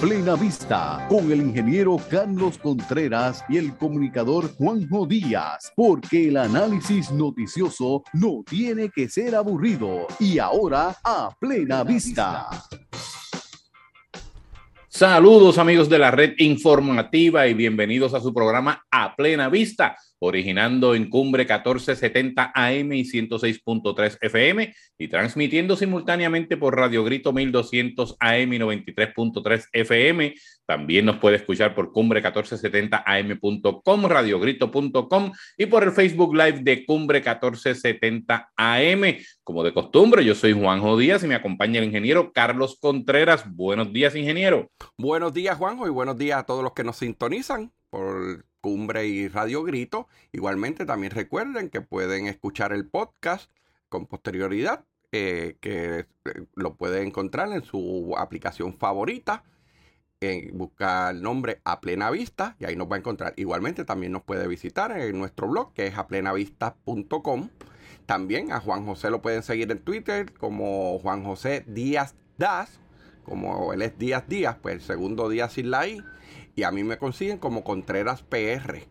Plena Vista, con el ingeniero Carlos Contreras y el comunicador Juanjo Díaz, porque el análisis noticioso no tiene que ser aburrido. Y ahora, a Plena Vista. Saludos amigos de la red informativa y bienvenidos a su programa A Plena Vista, originando en Cumbre 1470 AM y 106.3 FM y transmitiendo simultáneamente por Radio Grito 1200 AM y 93.3 FM. También nos puede escuchar por cumbre1470am.com, radiogrito.com y por el Facebook Live de Cumbre 1470 AM. Como de costumbre, yo soy Juanjo Díaz y me acompaña el ingeniero Carlos Contreras. Buenos días, ingeniero. Buenos días, Juanjo, y buenos días a todos los que nos sintonizan por Cumbre y Radio Grito. Igualmente, también recuerden que pueden escuchar el podcast con posterioridad, que lo pueden encontrar en su aplicación favorita. Busca el nombre A Plena Vista y ahí nos va a encontrar. Igualmente, también nos puede visitar en nuestro blog, que es aplenavista.com. También a Juan José lo pueden seguir en Twitter como Juan José Díaz Das. Como él es Díaz Díaz, pues el segundo Díaz sin la I. Y a mí me consiguen como Contreras PR.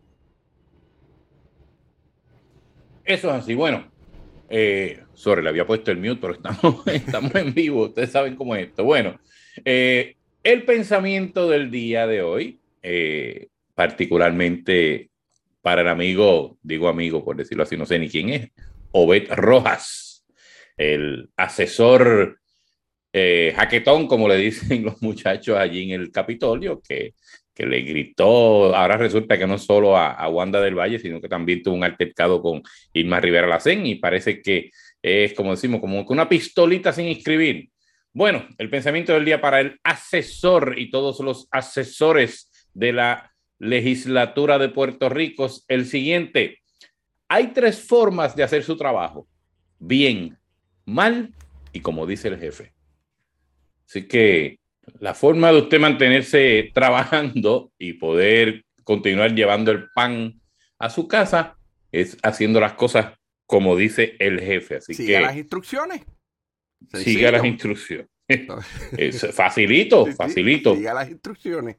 Eso es así. Bueno, sorry, le había puesto el mute, pero estamos en vivo. Ustedes saben cómo es esto. Bueno, el pensamiento del día de hoy, particularmente para el amigo, digo amigo por decirlo así, no sé ni quién es, Obed Rojas, el asesor jaquetón, como le dicen los muchachos allí en el Capitolio, que le gritó. Ahora resulta que no solo a Wanda del Valle, sino que también tuvo un altercado con Irma Rivera Lacén, y parece que es, como decimos, como que una pistolita sin inscribir. Bueno, el pensamiento del día para el asesor y todos los asesores de la legislatura de Puerto Rico es el siguiente: hay tres formas de hacer su trabajo: bien, mal y como dice el jefe. Así que la forma de usted mantenerse trabajando y poder continuar llevando el pan a su casa es haciendo las cosas como dice el jefe. Así siga que las instrucciones. siga las instrucciones. Facilito, Sí, facilito. siga las instrucciones.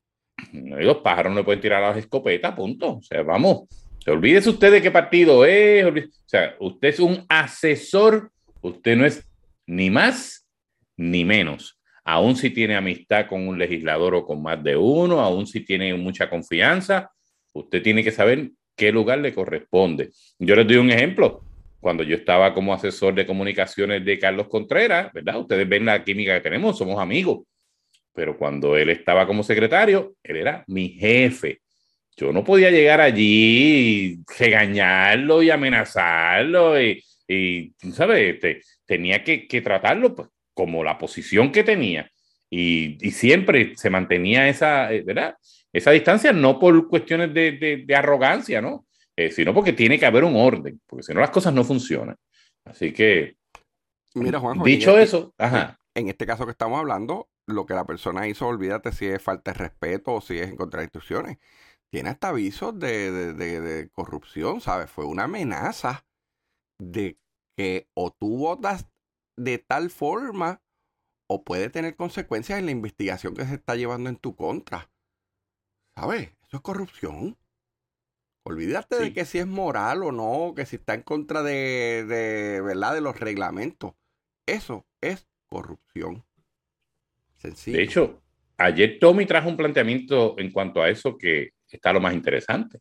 Y los pájaros no pueden tirar las escopetas, punto. O sea, vamos. Olvídese usted de qué partido es. O sea, usted es un asesor. Usted no es ni más ni menos. Aún si tiene amistad con un legislador o con más de uno, aún si tiene mucha confianza, usted tiene que saber qué lugar le corresponde. Yo les doy un ejemplo. Cuando yo estaba como asesor de comunicaciones de Carlos Contreras, ¿verdad? Ustedes ven la química que tenemos, somos amigos. Pero cuando él estaba como secretario, él era mi jefe. Yo no podía llegar allí y regañarlo y amenazarlo y ¿sabes? Tenía que tratarlo pues, como la posición que tenía. Y siempre se mantenía esa, ¿verdad? Esa distancia, no por cuestiones de arrogancia, ¿no? Sino porque tiene que haber un orden, porque si no las cosas no funcionan. Así que, mira, Juanjo, dicho eso, ajá. En este caso que estamos hablando, lo que la persona hizo, olvídate si es falta de respeto o si es en contra de instrucciones. Tiene hasta avisos de corrupción, ¿sabes? Fue una amenaza de que o tú votas de tal forma o puede tener consecuencias en la investigación que se está llevando en tu contra. ¿Sabes? Eso es corrupción. Olvídate de que si es moral o no, que si está en contra ¿verdad? De los reglamentos. Eso es corrupción. Sencillo. De hecho, ayer Tommy trajo un planteamiento en cuanto a eso que está lo más interesante.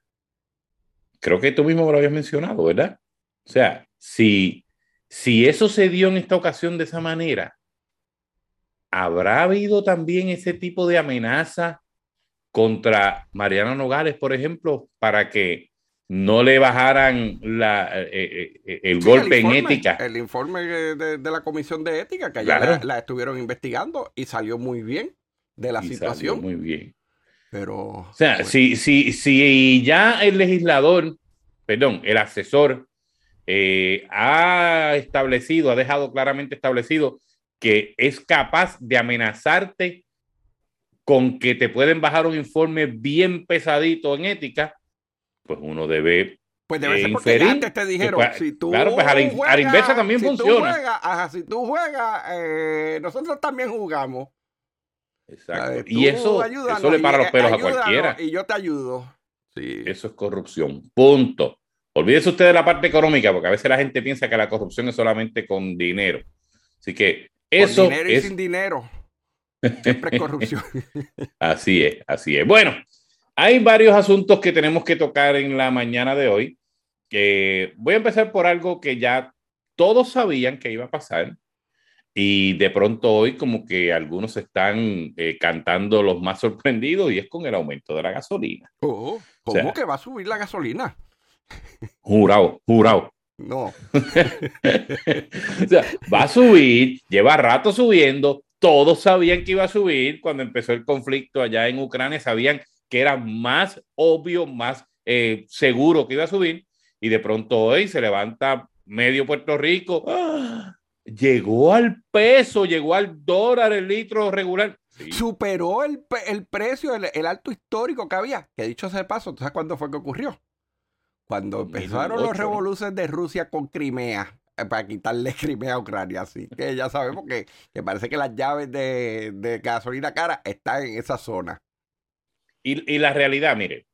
Creo que tú mismo me lo habías mencionado, ¿verdad? O sea, si eso se dio en esta ocasión de esa manera, ¿habrá habido también ese tipo de amenaza contra Mariana Nogales, por ejemplo, para que no le bajaran el golpe en ética? El informe de la Comisión de Ética, que claro, allá la estuvieron investigando y salió muy bien de la situación. Salió muy bien. Pero, o sea, pues, si ya el legislador, perdón, el asesor ha dejado claramente establecido que es capaz de amenazarte con que te pueden bajar un informe bien pesadito en ética, pues uno debe pues debe ser porque ya antes te dijeron, pues, si tú claro, pues a la inversa también funciona. Si tú juegas, nosotros también jugamos. Exacto. Tú Y eso le para los pelos a cualquiera. Y yo te ayudo. Sí. Eso es corrupción. Punto. Olvídese usted de la parte económica, porque a veces la gente piensa que la corrupción es solamente con dinero. Así que eso con dinero y sin dinero. Siempre es corrupción. Así es, así es. Bueno, hay varios asuntos que tenemos que tocar en la mañana de hoy. Voy a empezar por algo que ya todos sabían que iba a pasar y de pronto hoy como que algunos están cantando los más sorprendidos y es con el aumento de la gasolina. ¿Cómo O sea, que va a subir la gasolina? Jurado, jurado. No. O sea, va a subir, lleva rato subiendo. Todos sabían que iba a subir cuando empezó el conflicto allá en Ucrania, sabían que era más obvio, más seguro que iba a subir, y de pronto hoy se levanta medio Puerto Rico. ¡Ah! Llegó al peso, llegó al dólar el litro regular. Sí. Superó el precio, el alto histórico que había. Que dicho sea de paso, ¿tú sabes cuándo fue que ocurrió? Cuando empezaron los revoluciones de Rusia con Crimea, para quitarle Crimea a Ucrania. Así que ya sabemos que parece que las llaves de gasolina cara están en esa zona. Y la realidad, mire,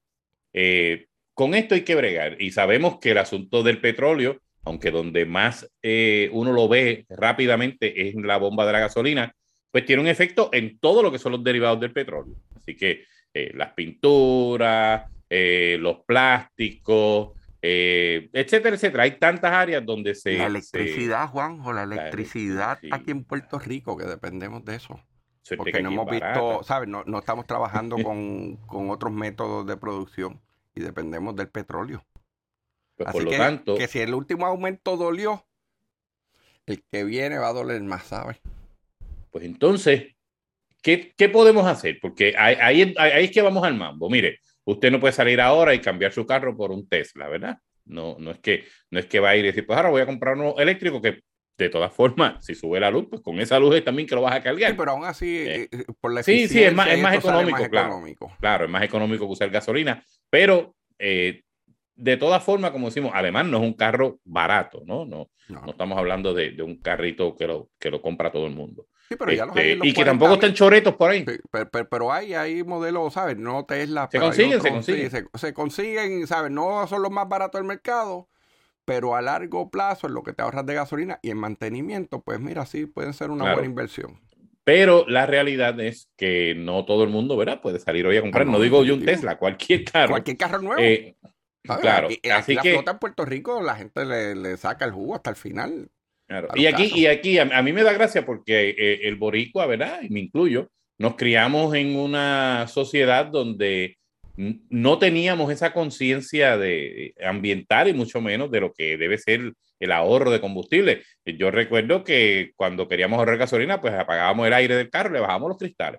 con esto hay que bregar. Y sabemos que el asunto del petróleo, aunque donde más uno lo ve rápidamente es en la bomba de la gasolina, pues tiene un efecto en todo lo que son los derivados del petróleo. Así que las pinturas, los plásticos, etcétera, etcétera. Hay tantas áreas donde se... La electricidad, Juanjo, la electricidad aquí en Puerto Rico, que dependemos de eso. Porque no hemos visto, ¿sabes? No estamos trabajando con otros métodos de producción y dependemos del petróleo. Pues así por lo tanto... que si el último aumento dolió, el que viene va a doler más, ¿sabes? Pues entonces, ¿qué podemos hacer? Porque ahí es que vamos al mambo. Mire, usted no puede salir ahora y cambiar su carro por un Tesla, ¿verdad? No es que va a ir y decir, pues ahora voy a comprar uno eléctrico que de todas formas, si sube la luz, pues con esa luz es también que lo vas a cargar. Sí, pero aún así, por la eficiencia. Sí, es más económico, claro. Claro, es más económico que usar gasolina, pero de todas formas, como decimos, además no es un carro barato, ¿no? No estamos hablando de un carrito que lo compra todo el mundo. Sí, pero ya los hay en los y que tampoco están choretos por ahí. Sí, pero hay modelos, ¿sabes? No Tesla. Se consiguen, ¿sabes? No son los más baratos del mercado, pero a largo plazo, en lo que te ahorras de gasolina y en mantenimiento, pues mira, sí, pueden ser una buena inversión. Pero la realidad es que no todo el mundo, ¿verdad? Puede salir hoy a comprar. No digo yo un Tesla, cualquier carro. Cualquier carro nuevo. Claro. Así la flota en Puerto Rico, la gente le saca el jugo hasta el final. Claro. Y aquí a mí me da gracia porque el boricua, ¿verdad? Y me incluyo, nos criamos en una sociedad donde no teníamos esa conciencia de ambiental y mucho menos de lo que debe ser el ahorro de combustible. Yo recuerdo que cuando queríamos ahorrar gasolina, pues apagábamos el aire del carro y le bajábamos los cristales.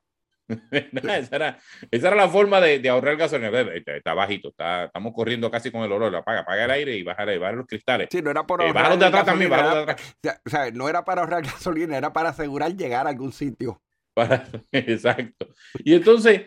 esa era la forma de ahorrar gasolina. Está bajito, estamos corriendo casi con el olor. Apaga el aire y baja los cristales. Sí, no era por ahorrar. Bájalo de atrás también, bájalo de atrás. O sea, no era para ahorrar gasolina, era para asegurar llegar a algún sitio. Exacto. Y entonces,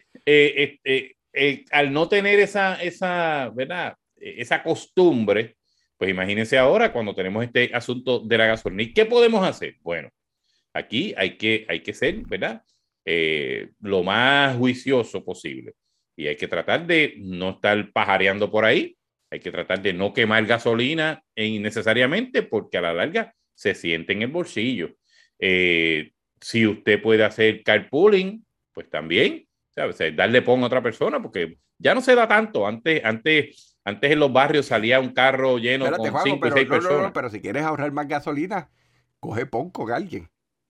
al no tener ¿verdad? Esa costumbre, pues imagínense ahora cuando tenemos este asunto de la gasolina. ¿Y qué podemos hacer? Bueno, aquí hay que ser, ¿verdad? Lo más juicioso posible. Y hay que tratar de no estar pajareando por ahí. Hay que tratar de no quemar gasolina innecesariamente porque a la larga se siente en el bolsillo. Si usted puede hacer carpooling, pues también, ¿sabes? Darle pon a otra persona porque ya no se da tanto. Antes en los barrios salía un carro lleno con 5 o 6 personas. No, pero si quieres ahorrar más gasolina, coge pon con alguien.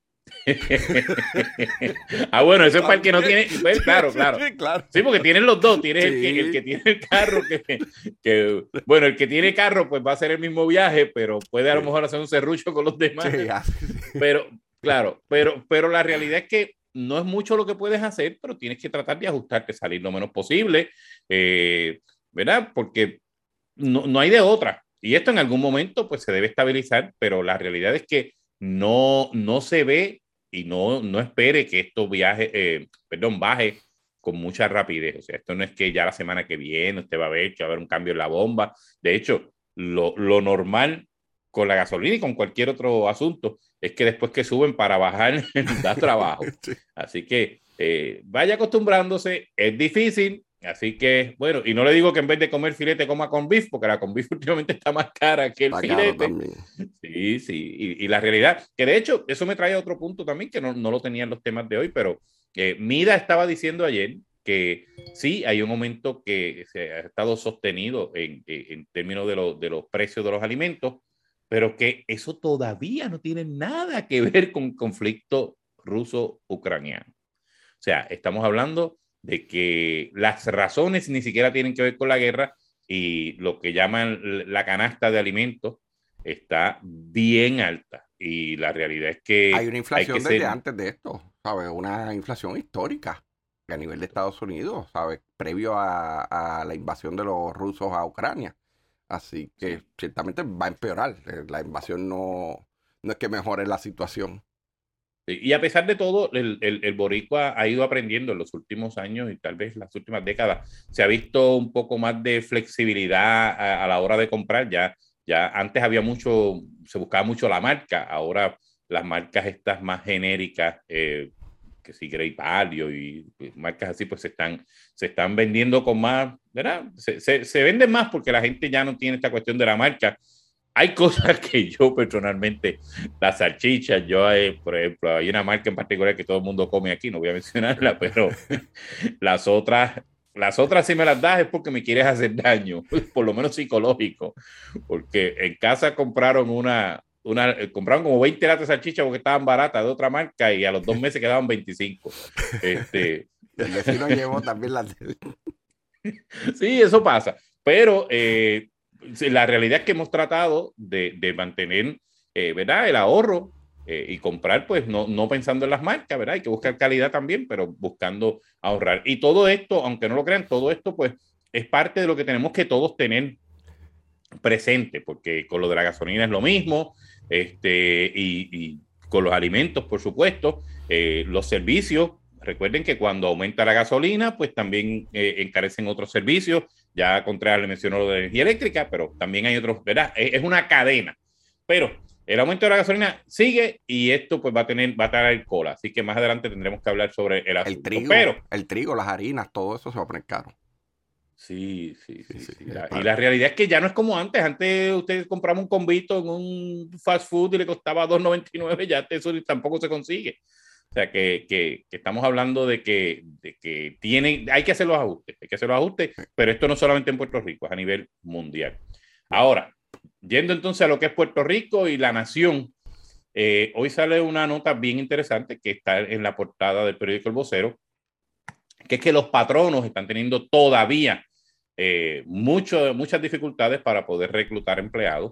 Bueno, eso es para el que no tiene. Pues, claro. Sí, porque tienen los dos. Tienes el que tiene el carro. Bueno, el que tiene carro, pues va a hacer el mismo viaje, pero puede a lo mejor hacer un serrucho con los demás. Pero, claro, pero la realidad es que no es mucho lo que puedes hacer, pero tienes que tratar de ajustarte, salir lo menos posible, ¿verdad? Porque no hay de otra. Y esto en algún momento, pues se debe estabilizar, pero la realidad es que no se ve y no espere que esto baje con mucha rapidez. O sea, esto no es que ya la semana que viene usted va a ver que va a haber un cambio en la bomba. De hecho, lo normal con la gasolina y con cualquier otro asunto es que después que suben para bajar da trabajo. Así que vaya acostumbrándose, es difícil, así que, bueno, y no le digo que en vez de comer filete coma con beef, porque la con beef últimamente está más cara que el Está filete. caro también. Sí, sí, y la realidad, que de hecho, eso me trae a otro punto también, que no lo tenía en los temas de hoy, pero Mida estaba diciendo ayer que sí, hay un aumento que se ha estado sostenido en términos de los precios de los alimentos, pero que eso todavía no tiene nada que ver con el conflicto ruso-ucraniano. O sea, estamos hablando de que las razones ni siquiera tienen que ver con la guerra y lo que llaman la canasta de alimentos está bien alta. Y la realidad es que hay una inflación desde ser... antes de esto, ¿sabes? Una inflación histórica a nivel de Estados Unidos, ¿sabes? Previo a la invasión de los rusos a Ucrania. Así que ciertamente va a empeorar. La invasión no es que mejore la situación. Y a pesar de todo, el boricua ha ido aprendiendo en los últimos años y tal vez las últimas décadas. Se ha visto un poco más de flexibilidad a la hora de comprar. Ya antes había mucho, se buscaba mucho la marca. Ahora las marcas estas más genéricas, que sí, Grey Palio y marcas así, pues se están vendiendo con más, ¿verdad? Se venden más porque la gente ya no tiene esta cuestión de la marca. Hay cosas que yo personalmente, las salchichas, por ejemplo, hay una marca en particular que todo el mundo come aquí, no voy a mencionarla, pero las otras, las otras si me las das es porque me quieres hacer daño, por lo menos psicológico, porque en casa compraron como 20 latas de salchicha porque estaban baratas de otra marca y a los 2 meses quedaban 25. El vecino llevó también las de... Sí, eso pasa, pero la realidad es que hemos tratado de mantener, ¿verdad? El ahorro y comprar, pues no pensando en las marcas, ¿verdad? Hay que buscar calidad también, pero buscando ahorrar. Y todo esto, aunque no lo crean, todo esto, pues, es parte de lo que tenemos que todos tener presente, porque con lo de la gasolina es lo mismo, y con los alimentos, por supuesto, los servicios. Recuerden que cuando aumenta la gasolina, pues también encarecen otros servicios. Ya Contreras le mencionó lo de energía eléctrica, pero también hay otros, ¿verdad? Es una cadena. Pero el aumento de la gasolina sigue y esto pues va a traer cola. Así que más adelante tendremos que hablar sobre el asunto. El trigo, las harinas, todo eso se va a poner caro. Sí. Y la realidad es que ya no es como antes. Antes usted compraba un convito en un fast food y le costaba $2.99, ya eso tampoco se consigue. O sea que estamos hablando de que hay que hacer los ajustes, pero esto no solamente en Puerto Rico, es a nivel mundial. Ahora, yendo entonces a lo que es Puerto Rico y la nación, hoy sale una nota bien interesante que está en la portada del periódico El Vocero, que es que los patronos están teniendo todavía muchas dificultades para poder reclutar empleados.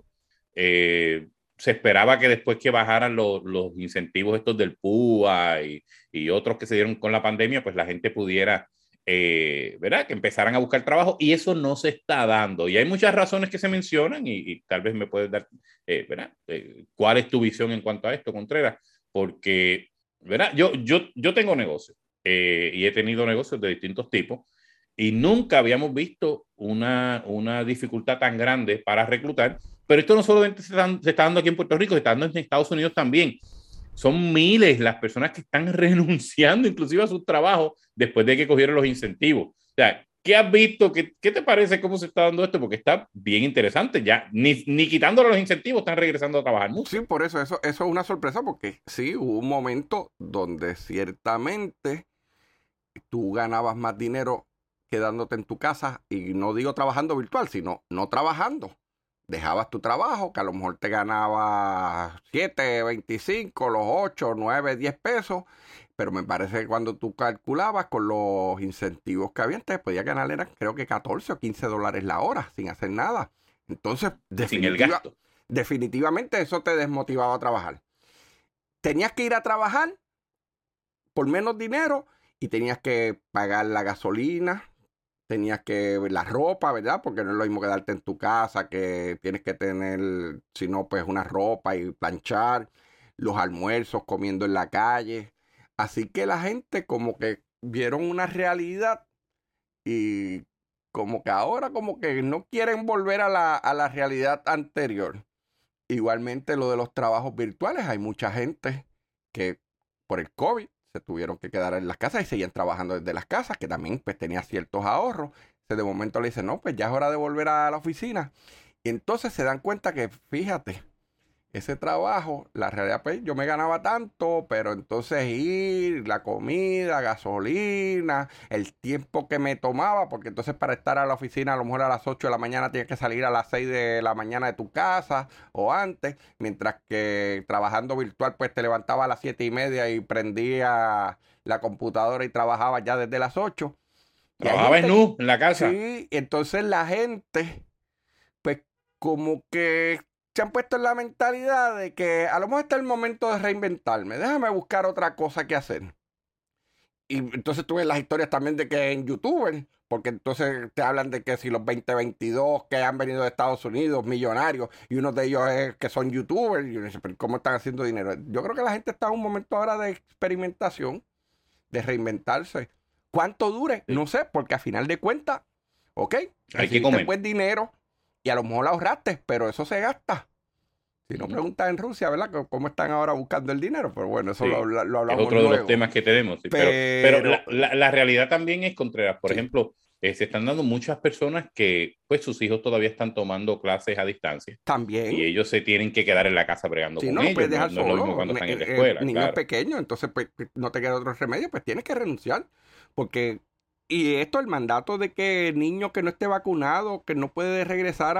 Se esperaba que después que bajaran los incentivos estos del PUA y otros que se dieron con la pandemia, pues la gente pudiera, ¿verdad? Que empezaran a buscar trabajo y eso no se está dando. Y hay muchas razones que se mencionan y tal vez me puedes dar, ¿verdad? ¿Cuál es tu visión en cuanto a esto, Contreras? Porque, ¿verdad? Yo tengo negocios y he tenido negocios de distintos tipos y nunca habíamos visto una dificultad tan grande para reclutar, pero esto no solamente se está dando aquí en Puerto Rico, se está dando en Estados Unidos también. Son miles las personas que están renunciando inclusive a sus trabajos después de que cogieron los incentivos. O sea, ¿qué has visto? ¿Qué te parece cómo se está dando esto? Porque está bien interesante. Ya ni quitándole los incentivos están regresando a trabajar mucho. Sí, por eso es una sorpresa porque sí, hubo un momento donde ciertamente tú ganabas más dinero quedándote en tu casa y no digo trabajando virtual, sino no trabajando. Dejabas tu trabajo, que a lo mejor te ganabas 7, 25, los 8, 9, 10 pesos, pero me parece que cuando tú calculabas con los incentivos que había, te podías ganar, eran creo que 14 o 15 dólares la hora, sin hacer nada. Entonces, sin el gasto. Definitivamente eso te desmotivaba a trabajar. Tenías que ir a trabajar por menos dinero y tenías que pagar la gasolina, tenías que ver la ropa, ¿verdad? Porque no es lo mismo quedarte en tu casa, que tienes que tener, si no, pues una ropa y planchar, los almuerzos comiendo en la calle. Así que la gente como que vieron una realidad y como que ahora como que no quieren volver a la realidad anterior. Igualmente lo de los trabajos virtuales, hay mucha gente que por el COVID se tuvieron que quedar en las casas y seguían trabajando desde las casas, que también pues tenía ciertos ahorros. De momento le dicen, no, pues ya es hora de volver a la oficina. Y entonces se dan cuenta que, fíjate, ese trabajo, la realidad, pues yo me ganaba tanto, pero entonces ir, la comida, gasolina, el tiempo que me tomaba, porque entonces para estar a la oficina a lo mejor a las 8 de la mañana tienes que salir a las 6 de la mañana de tu casa o antes, mientras que trabajando virtual pues te levantaba a las 7:30 y prendía la computadora y trabajaba ya desde las 8. Trabajaba en la casa. Sí, entonces la gente, pues como que se han puesto en la mentalidad de que a lo mejor está el momento de reinventarme, déjame buscar otra cosa que hacer. Y entonces tú ves las historias también de que en YouTuber, porque entonces te hablan de que si los 2022 que han venido de Estados Unidos, millonarios, y uno de ellos es que son YouTubers, y uno dice, pero ¿cómo están haciendo dinero? Yo creo que la gente está en un momento ahora de experimentación, de reinventarse. ¿Cuánto dure? Sí. No sé, porque a final de cuentas, ok, Hay que comer. buen dinero y a lo mejor ahorraste, pero eso se gasta. Si no preguntas en Rusia, ¿verdad? ¿Cómo están ahora buscando el dinero? Pero bueno, eso Sí, lo hablamos es otro luego. de los temas que tenemos. Sí. Pero la realidad también es, Contreras, por Sí. ejemplo, se están dando muchas personas que pues sus hijos todavía están tomando clases a distancia. También. Y ellos se tienen que quedar en la casa bregando Sí, con no lo ellos. puedes dejar No es lo mismo solo. cuando están en la escuela. Niños Claro. pequeños, entonces pues no te queda otro remedio, pues tienes que renunciar. Porque, y esto, el mandato de que niño que no esté vacunado, que no puede regresar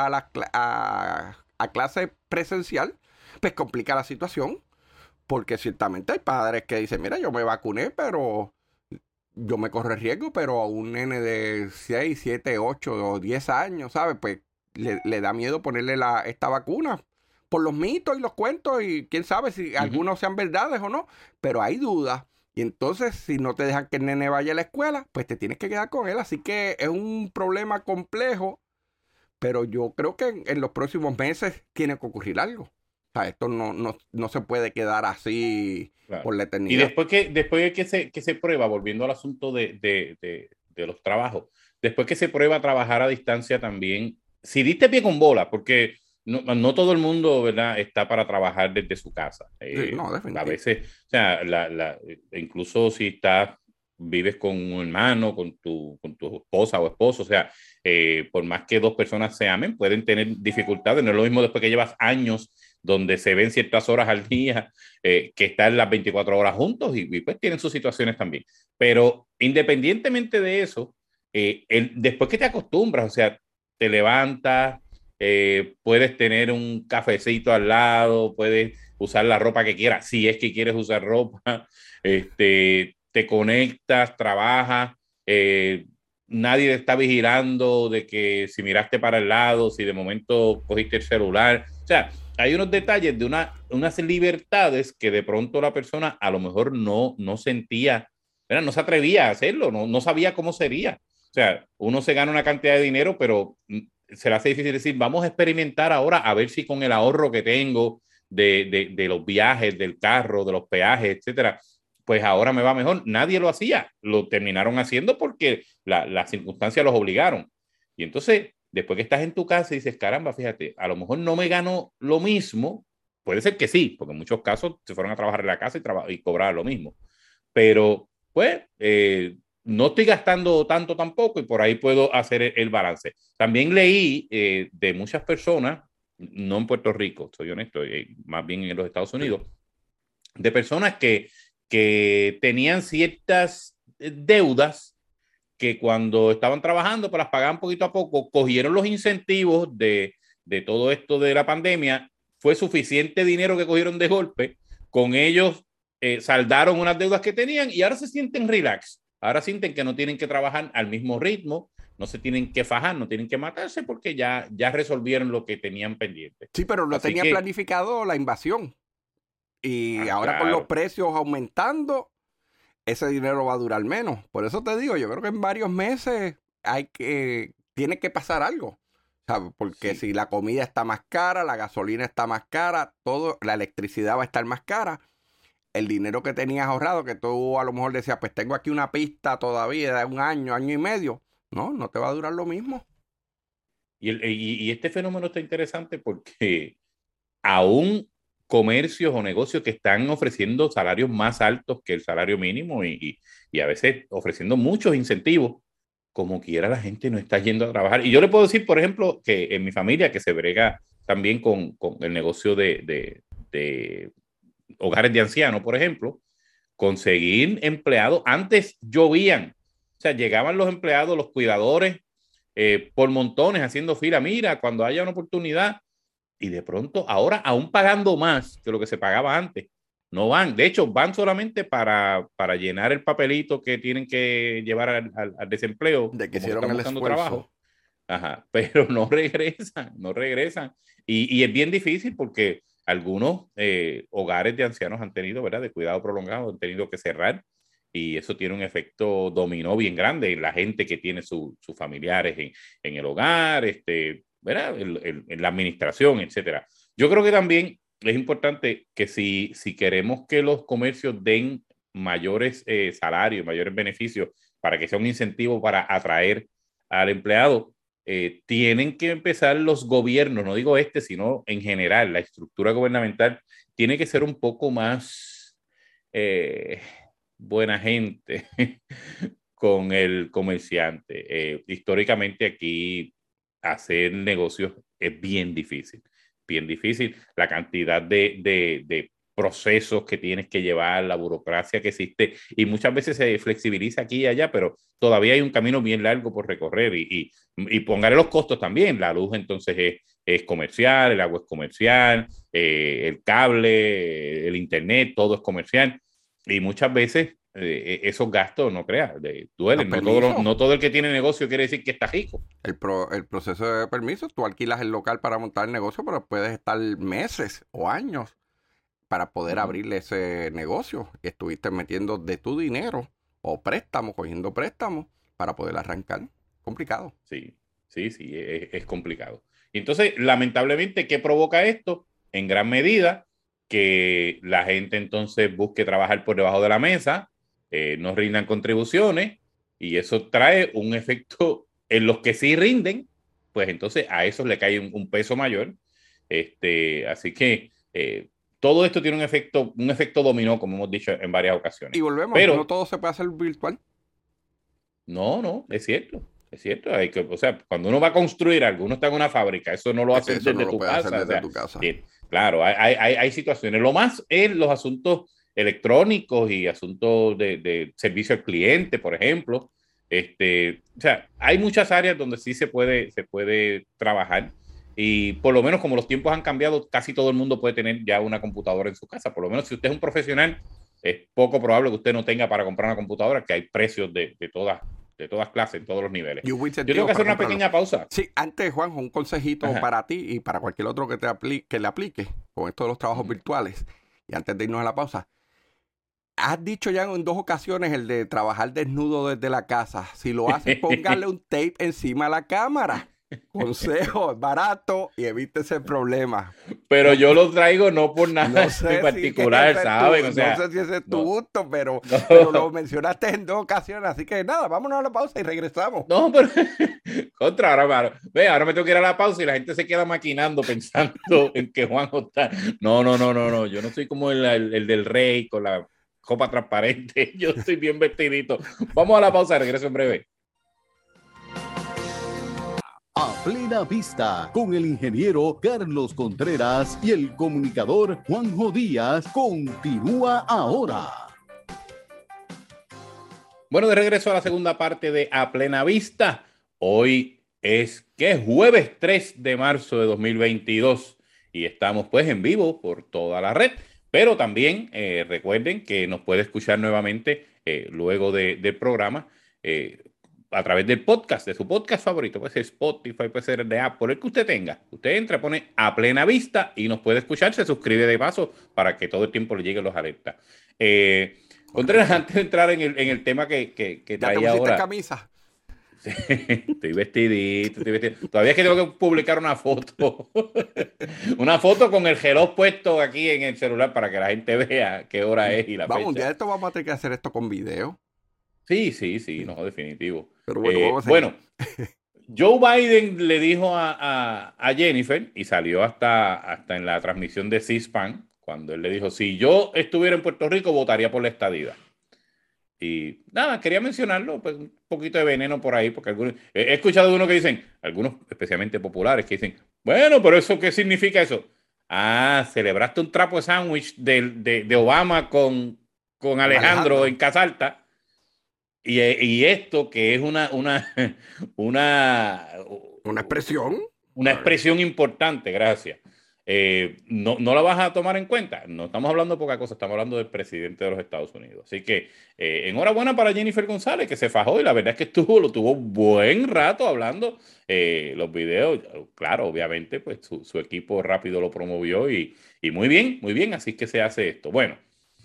a clase presencial, pues complica la situación. Porque ciertamente hay padres que dicen, mira, yo me vacuné, pero yo me corro el riesgo, pero a un nene de 6, 7, 8 o 10 años, ¿sabes? Pues le da miedo ponerle esta vacuna por los mitos y los cuentos y quién sabe si algunos sean verdades o no, pero hay dudas. Y entonces, si no te dejan que el nene vaya a la escuela, pues te tienes que quedar con él. Así que es un problema complejo, pero yo creo que en los próximos meses tiene que ocurrir algo. O sea, esto no se puede quedar así Claro. por la Y eternidad. después de que se prueba, volviendo al asunto de los trabajos, después que se prueba trabajar a distancia también, si diste pie con bola, porque no todo el mundo, ¿verdad?, está para trabajar desde su casa. Sí, no, A definitivamente. veces, o sea, incluso si vives con un hermano, con tu esposa o esposo, o sea, por más que dos personas se amen, pueden tener dificultades. No es lo mismo después que llevas años donde se ven ciertas horas al día, que están las 24 horas juntos y pues tienen sus situaciones también. Pero independientemente de eso, después que te acostumbras, o sea, te levantas, puedes tener un cafecito al lado, puedes usar la ropa que quieras, si es que quieres usar ropa, te conectas, trabajas, nadie te está vigilando de que si miraste para el lado, si de momento cogiste el celular, o sea, hay unos detalles de unas libertades que de pronto la persona a lo mejor no sentía, ¿verdad? No se atrevía a hacerlo, no sabía cómo sería. O sea, uno se gana una cantidad de dinero, pero se le hace difícil decir, vamos a experimentar ahora a ver si con el ahorro que tengo de los viajes, del carro, de los peajes, etcétera, pues ahora me va mejor. Nadie lo hacía, lo terminaron haciendo porque las circunstancias los obligaron. Y entonces, después que estás en tu casa y dices, caramba, fíjate, a lo mejor no me gano lo mismo, puede ser que sí, porque en muchos casos se fueron a trabajar en la casa y cobraban lo mismo. Pero, pues, no estoy gastando tanto tampoco y por ahí puedo hacer el balance. También leí de muchas personas, no en Puerto Rico, soy honesto, más bien en los Estados Unidos, de personas que tenían ciertas deudas que cuando estaban trabajando, pues las pagaban poquito a poco, cogieron los incentivos de todo esto de la pandemia, fue suficiente dinero que cogieron de golpe, con ellos saldaron unas deudas que tenían y ahora se sienten relax, ahora sienten que no tienen que trabajar al mismo ritmo, no se tienen que fajar, no tienen que matarse porque ya resolvieron lo que tenían pendiente. Sí, pero no Así tenía que, planificado la invasión. Y ahora con los claro. precios aumentando, ese dinero va a durar menos. Por eso te digo, yo creo que en varios meses tiene que pasar algo. ¿Sabes? Porque Sí. si la comida está más cara, la gasolina está más cara, la electricidad va a estar más cara. El dinero que tenías ahorrado, que tú a lo mejor decías, pues tengo aquí una pista todavía de un año, año y medio. No te va a durar lo mismo. Y este fenómeno está interesante porque aún comercios o negocios que están ofreciendo salarios más altos que el salario mínimo y a veces ofreciendo muchos incentivos. Como quiera, la gente no está yendo a trabajar. Y yo le puedo decir, por ejemplo, que en mi familia, que se brega también con el negocio de hogares de ancianos, por ejemplo, conseguir empleados. Antes llovían, o sea, llegaban los empleados, los cuidadores, por montones haciendo fila. Mira, cuando haya una oportunidad, y de pronto ahora aún pagando más que lo que se pagaba antes, no van. De hecho, van solamente para llenar el papelito que tienen que llevar al desempleo, De que como hicieron están el buscando esfuerzo. trabajo. Ajá, pero no regresan, no regresan. Y es bien difícil porque algunos hogares de ancianos han tenido, ¿verdad?, de cuidado prolongado, han tenido que cerrar y eso tiene un efecto dominó bien grande en la gente que tiene sus familiares en el hogar, ¿verdad?, en la administración, etcétera. Yo creo que también es importante que si queremos que los comercios den mayores salarios, mayores beneficios, para que sea un incentivo para atraer al empleado, tienen que empezar los gobiernos, no digo sino en general, la estructura gubernamental tiene que ser un poco más buena gente con el comerciante. Históricamente aquí hacer negocios es bien difícil. La cantidad de procesos que tienes que llevar, la burocracia que existe, y muchas veces se flexibiliza aquí y allá, pero todavía hay un camino bien largo por recorrer y póngale los costos también. La luz entonces es comercial, el agua es comercial, el cable, el internet, todo es comercial. Y muchas veces esos gastos, no creas, duelen. No todo el que tiene negocio quiere decir que está rico. El proceso de permiso, tú alquilas el local para montar el negocio, pero puedes estar meses o años para poder abrirle ese negocio. Y estuviste metiendo de tu dinero o préstamo, cogiendo préstamos para poder arrancar. Complicado. Sí, es complicado. Y entonces, lamentablemente, ¿qué provoca esto? En gran medida, que la gente entonces busque trabajar por debajo de la mesa, no rindan contribuciones, y eso trae un efecto en los que sí rinden, pues entonces a esos le cae un peso mayor. Así que todo esto tiene un efecto dominó, como hemos dicho en varias ocasiones. Y volvemos, pero no todo se puede hacer virtual. No, es cierto. Es cierto, o sea, cuando uno va a construir algo, uno está en una fábrica, eso no lo haces desde tu casa. Claro, hay situaciones. Lo más es los asuntos electrónicos y asuntos de servicio al cliente, por ejemplo. O sea, hay muchas áreas donde sí se puede trabajar, y por lo menos como los tiempos han cambiado, casi todo el mundo puede tener ya una computadora en su casa. Por lo menos si usted es un profesional, es poco probable que usted no tenga para comprar una computadora, que hay precios de todas clases, en todos los niveles. Yo tengo que hacer una pequeña pausa. Sí, antes, Juanjo, un consejito para ti y para cualquier otro que le aplique con esto de los trabajos virtuales. Y antes de irnos a la pausa, has dicho ya en 2 ocasiones el de trabajar desnudo desde la casa. Si lo haces, póngale un tape encima de la cámara. Consejo, es barato y evítese el problema. Pero yo lo traigo no por nada en particular, ¿saben? No sé si ese es tu gusto, pero lo mencionaste en 2 ocasiones. Así que nada, vámonos a la pausa y regresamos. No, pero ahora me tengo que ir a la pausa y la gente se queda maquinando pensando en que Juanjo está. No. Yo no soy como el del rey con la copa transparente. Yo estoy bien vestidito. Vamos a la pausa, regreso en breve. A Plena Vista, con el ingeniero Carlos Contreras y el comunicador Juanjo Díaz, continúa ahora. Bueno, de regreso a la segunda parte de A Plena Vista. Hoy es jueves 3 de marzo de 2022 y estamos pues en vivo por toda la red, pero también recuerden que nos puede escuchar nuevamente luego del programa a través del podcast, de su podcast favorito. Puede ser Spotify, puede ser de Apple, el que usted tenga. Usted entra, pone A Plena Vista y nos puede escuchar, se suscribe de paso para que todo el tiempo le lleguen los alertas. Contreras, antes de entrar en el tema que traía ahora. Camisa? Sí, estoy vestidito. Todavía es que tengo que publicar una foto. Una foto con el reloj puesto aquí en el celular para que la gente vea qué hora es y la fecha. Un día esto vamos a tener que hacer esto con video. Sí, no, definitivo. Pero bueno, Joe Biden le dijo a Jennifer, y salió hasta en la transmisión de C-SPAN, cuando él le dijo, si yo estuviera en Puerto Rico, votaría por la estadidad. Y nada, quería mencionarlo, pues un poquito de veneno por ahí, porque algunos, he escuchado de uno que dicen, algunos especialmente populares, que dicen, bueno, pero eso, ¿qué significa eso? Ah, celebraste un trapo de sándwich de Obama con Alejandro en Casa Alta. Y esto que es una, Una expresión. una expresión importante, gracias. No la vas a tomar en cuenta. No estamos hablando de poca cosa, estamos hablando del presidente de los Estados Unidos. Así que enhorabuena para Jennifer González, que se fajó y la verdad es que lo tuvo buen rato hablando. Los videos, claro, obviamente, pues su equipo rápido lo promovió y muy bien, así que se hace esto. Bueno,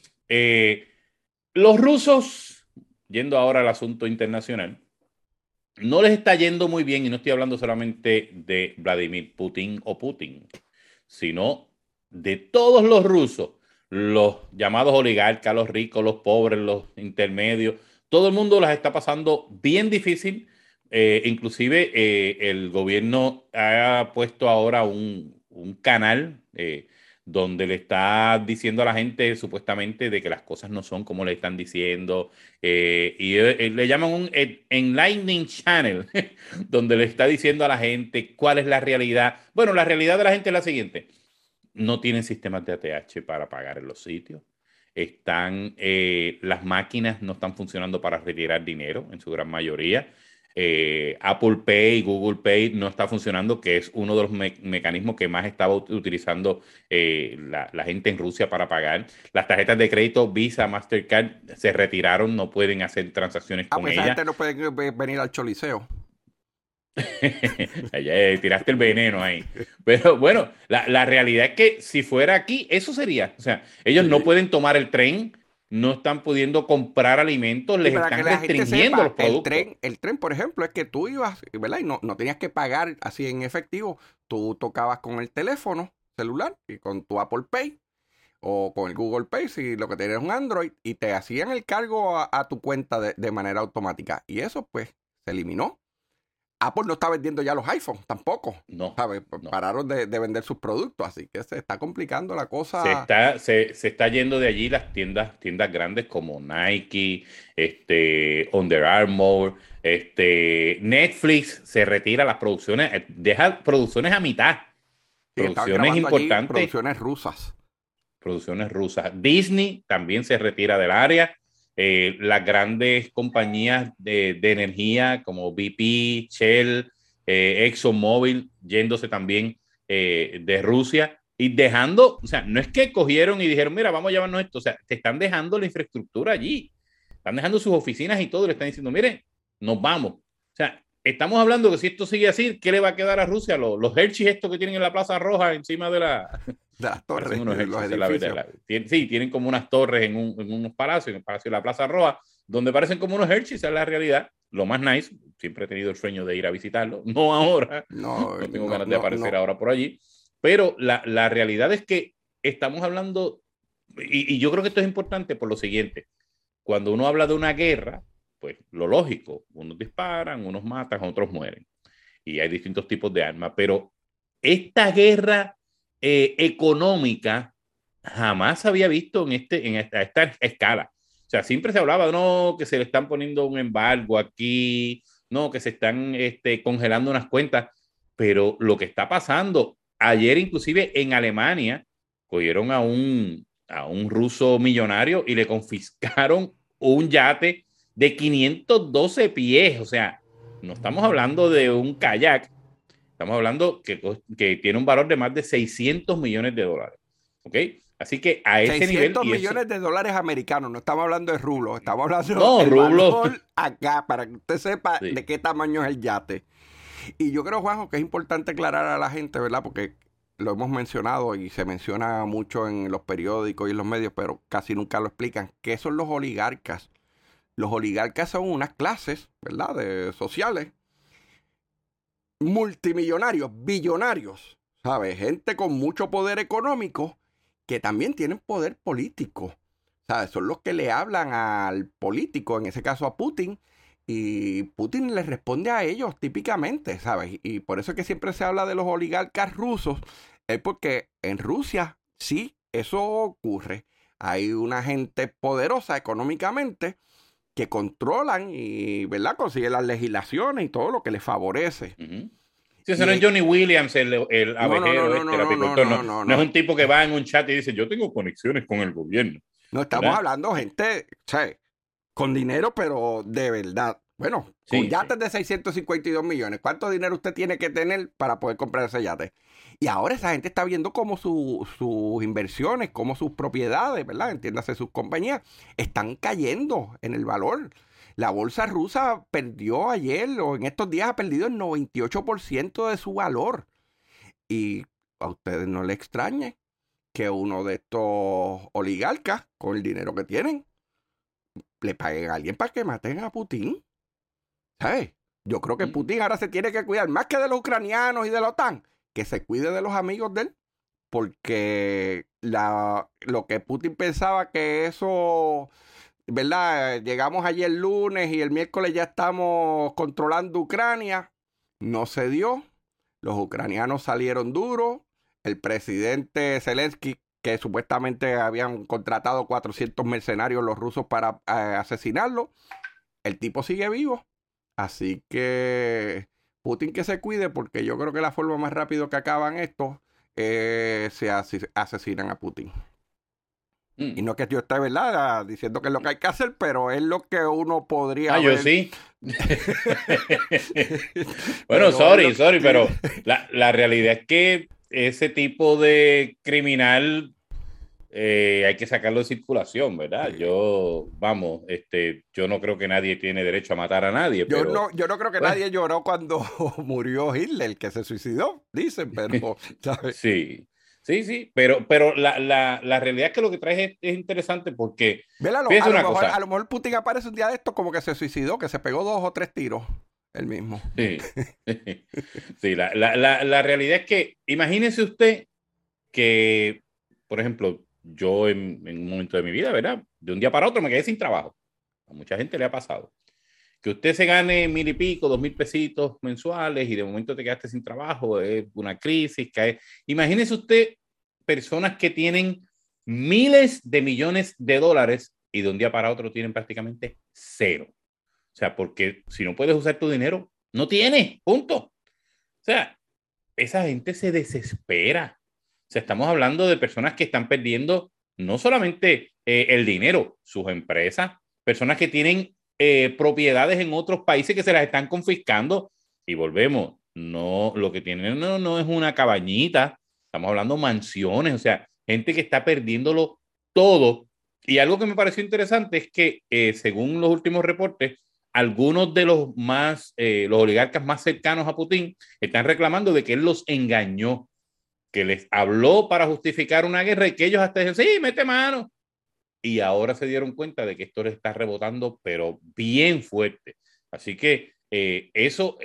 los rusos, yendo ahora al asunto internacional, no les está yendo muy bien, y no estoy hablando solamente de Vladimir Putin o Putin, sino de todos los rusos, los llamados oligarcas, los ricos, los pobres, los intermedios, todo el mundo las está pasando bien difícil. Inclusive el gobierno ha puesto ahora un canal donde le está diciendo a la gente supuestamente de que las cosas no son como le están diciendo, le llaman un enlightening channel, donde le está diciendo a la gente cuál es la realidad. Bueno, la realidad de la gente es la siguiente: no tienen sistemas de ATH para pagar en los sitios. Las máquinas no están funcionando para retirar dinero en su gran mayoría. Apple Pay, Google Pay no está funcionando, que es uno de los mecanismos que más estaba utilizando la gente en Rusia para pagar. Las tarjetas de crédito Visa, Mastercard se retiraron, no pueden hacer transacciones con pues ellas. esa gente no puede venir al Choliseo. Tiraste el veneno ahí. Pero bueno, la realidad es que si fuera aquí, eso sería. O sea, ellos no pueden tomar el tren, no están pudiendo comprar alimentos, les están restringiendo los productos. El tren, por ejemplo, es que tú ibas, ¿verdad? Y no tenías que pagar así en efectivo. Tú tocabas con el teléfono celular y con tu Apple Pay o con el Google Pay, si lo que tenías es un Android, y te hacían el cargo a tu cuenta de manera automática. Y eso, pues, se eliminó. Apple no está vendiendo ya los iPhones tampoco. No, ¿sabes? no. Pararon de vender sus productos, así que se está complicando la cosa. Se está yendo de allí las tiendas grandes como Nike, Under Armour, Netflix se retira las producciones, deja producciones a mitad. Sí, producciones importantes. Producciones rusas. Disney también se retira del área. Las grandes compañías de energía como BP, Shell, ExxonMobil, yéndose también de Rusia y dejando, o sea, no es que cogieron y dijeron, mira, vamos a llevarnos esto, o sea, te están dejando la infraestructura allí, están dejando sus oficinas y todo, le están diciendo, miren, nos vamos. O sea, estamos hablando que si esto sigue así, ¿qué le va a quedar a Rusia? Los Hershey's estos que tienen en la Plaza Roja encima de las torres, unos sí, tienen como unas torres en unos palacios, en el Palacio de la Plaza Roja, donde parecen como unos Hershey's, es la realidad. Lo más nice, siempre he tenido el sueño de ir a visitarlo, no ahora, no tengo ganas de aparecer ahora por allí, pero la realidad es que estamos hablando, y yo creo que esto es importante por lo siguiente: cuando uno habla de una guerra, pues lo lógico, unos disparan, unos matan, otros mueren, y hay distintos tipos de armas, pero esta guerra económica jamás se había visto a esta escala. O sea, siempre se hablaba, no, que se le están poniendo un embargo aquí, no, que se están congelando unas cuentas, pero lo que está pasando, ayer inclusive en Alemania, cogieron a un ruso millonario y le confiscaron un yate de 512 pies, o sea, no estamos hablando de un kayak, estamos hablando que tiene un valor de más de $600 millones. ¿Ok? Así que a ese nivel... 600 millones de dólares americanos, no estamos hablando de rublos, estamos hablando de valor acá, para que usted sepa de qué tamaño es el yate. Y yo creo, Juanjo, que es importante aclarar a la gente, ¿verdad? Porque lo hemos mencionado y se menciona mucho en los periódicos y en los medios, pero casi nunca lo explican. ¿Qué son los oligarcas? Los oligarcas son unas clases, ¿verdad? Sociales, multimillonarios, billonarios, ¿sabes? Gente con mucho poder económico que también tienen poder político, ¿sabes? Son los que le hablan al político, en ese caso a Putin, y Putin les responde a ellos típicamente, ¿sabes? Y por eso es que siempre se habla de los oligarcas rusos, es porque en Rusia sí eso ocurre. Hay una gente poderosa económicamente que controlan y, ¿verdad?, consiguen las legislaciones y todo lo que les favorece. Sí, ese no es Johnny Williams, el abejero, el apicultor. No es un tipo que va en un chat y dice, yo tengo conexiones con el gobierno. No, estamos hablando de gente, o sea, con dinero, pero de verdad. Bueno, con yates de 652 millones. ¿Cuánto dinero usted tiene que tener para poder comprar ese yate? Y ahora esa gente está viendo cómo sus inversiones, cómo sus propiedades, ¿verdad? Entiéndase, sus compañías, están cayendo en el valor. La bolsa rusa perdió ayer o en estos días ha perdido el 98% de su valor. Y a ustedes no les extrañe que uno de estos oligarcas, con el dinero que tienen, le paguen a alguien para que maten a Putin. ¿Sabes? Yo creo que Putin ahora se tiene que cuidar más que de los ucranianos y de la OTAN, que se cuide de los amigos de él, porque lo que Putin pensaba que eso, ¿verdad? Llegamos ayer lunes y el miércoles ya estamos controlando Ucrania, no se dio. Los ucranianos salieron duros. El presidente Zelensky, que supuestamente habían contratado 400 mercenarios los rusos para asesinarlo, el tipo sigue vivo. Así que Putin que se cuide, porque yo creo que la forma más rápido que acaban esto se asesinan a Putin. Y no que yo esté, ¿verdad?, diciendo que es lo que hay que hacer, pero es lo que uno podría ver. Yo sí. Bueno, sorry, pero la realidad es que ese tipo de criminal hay que sacarlo de circulación, ¿verdad? Sí. Yo no creo que nadie tiene derecho a matar a nadie. Yo no creo que nadie lloró cuando murió Hitler, que se suicidó, dicen, pero, ¿sabes? Sí, pero la realidad es que lo que traes es interesante porque a lo mejor Putin aparece un día de esto como que se suicidó, que se pegó 2 o 3 tiros él mismo. Sí, sí, la realidad es que imagínese usted que, por ejemplo, yo en un momento de mi vida, ¿verdad?, de un día para otro me quedé sin trabajo. A mucha gente le ha pasado. Que usted se gane 1,000 y pico, 2,000 pesitos mensuales y de momento te quedaste sin trabajo, es una crisis. Imagínese usted personas que tienen miles de millones de dólares y de un día para otro tienen prácticamente cero. O sea, porque si no puedes usar tu dinero, no tienes, punto. O sea, esa gente se desespera. O sea, estamos hablando de personas que están perdiendo no solamente el dinero, sus empresas, personas que tienen propiedades en otros países que se las están confiscando. Y volvemos, no, lo que tienen no es una cabañita, estamos hablando mansiones, o sea, gente que está perdiéndolo todo. Y algo que me pareció interesante es que, según los últimos reportes, algunos de los oligarcas más cercanos a Putin están reclamando de que él los engañó, que les habló para justificar una guerra y que ellos hasta dijeron, sí, mete mano. Y ahora se dieron cuenta de que esto les está rebotando, pero bien fuerte. Así que eso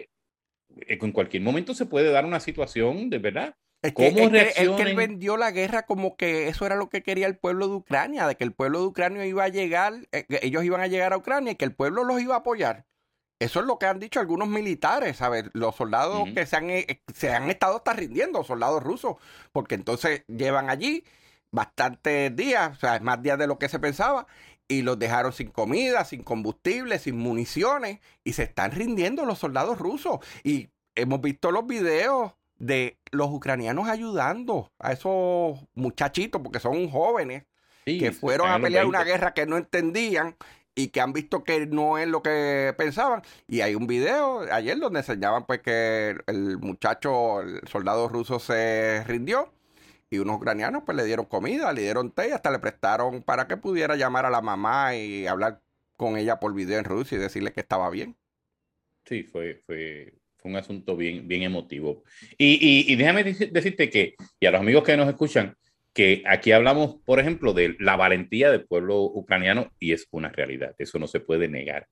en cualquier momento se puede dar una situación de verdad. ¿Cómo reaccionen? Es que él vendió la guerra como que eso era lo que quería el pueblo de Ucrania, de que el pueblo de Ucrania iba a llegar, ellos iban a llegar a Ucrania y que el pueblo los iba a apoyar. Eso es lo que han dicho algunos militares, ¿sabes? Los soldados que se han estado hasta rindiendo, soldados rusos, porque entonces llevan allí bastantes días, o sea, más días de lo que se pensaba, y los dejaron sin comida, sin combustible, sin municiones, y se están rindiendo los soldados rusos. Y hemos visto los videos de los ucranianos ayudando a esos muchachitos, porque son jóvenes, que fueron a pelear una guerra que no entendían y que han visto que no es lo que pensaban. Y hay un video ayer donde enseñaban pues que el muchacho, el soldado ruso se rindió y unos ucranianos pues le dieron comida, le dieron té y hasta le prestaron para que pudiera llamar a la mamá y hablar con ella por video en ruso y decirle que estaba bien. Sí, fue un asunto bien emotivo. Y déjame decirte que, y a los amigos que nos escuchan, que aquí hablamos, por ejemplo, de la valentía del pueblo ucraniano y es una realidad, eso no se puede negar.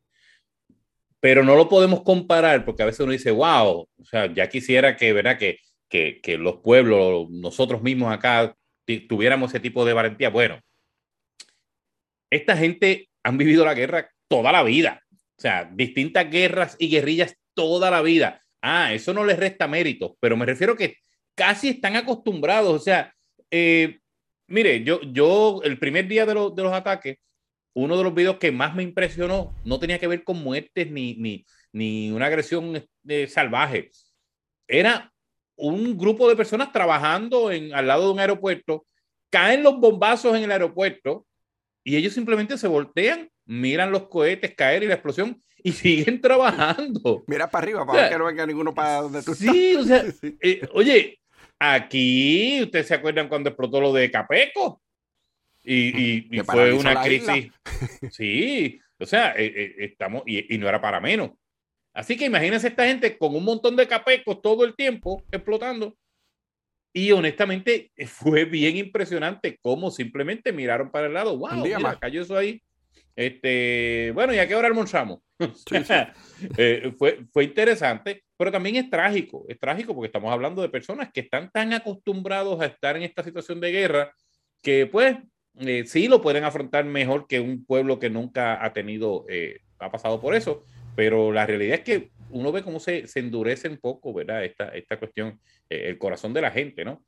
Pero no lo podemos comparar porque a veces uno dice, wow, o sea, ya quisiera que, ¿verdad? Que los pueblos, nosotros mismos acá, tuviéramos ese tipo de valentía. Bueno, esta gente han vivido la guerra toda la vida, o sea, distintas guerras y guerrillas toda la vida. Eso no les resta mérito, pero me refiero que casi están acostumbrados, o sea, Mire, yo el primer día de los ataques, uno de los videos que más me impresionó no tenía que ver con muertes ni una agresión salvaje. Era un grupo de personas trabajando al lado de un aeropuerto, caen los bombazos en el aeropuerto y ellos simplemente se voltean, miran los cohetes caer y la explosión y siguen trabajando. Mira para arriba, O para ver sea, que no venga ninguno para donde tú estás. sí, o sea, Sí, sí. oye, aquí, ¿ustedes se acuerdan cuando explotó lo de Capeco? Y Que fue paralizó una la isla. crisis. Sí, o sea, estamos, y no era para menos. Así que imagínense esta gente con un montón de capecos todo el tiempo explotando. Y honestamente fue bien impresionante cómo simplemente miraron para el lado. Un Wow, día mira, más. cayó eso ahí. Bueno, ¿y a qué hora almorzamos? Sí, sí. Fue interesante, pero también es trágico porque estamos hablando de personas que están tan acostumbrados a estar en esta situación de guerra que pues sí lo pueden afrontar mejor que un pueblo que nunca ha tenido, ha pasado por eso, pero la realidad es que uno ve cómo se endurece un poco, ¿verdad? Esta cuestión, el corazón de la gente, ¿no?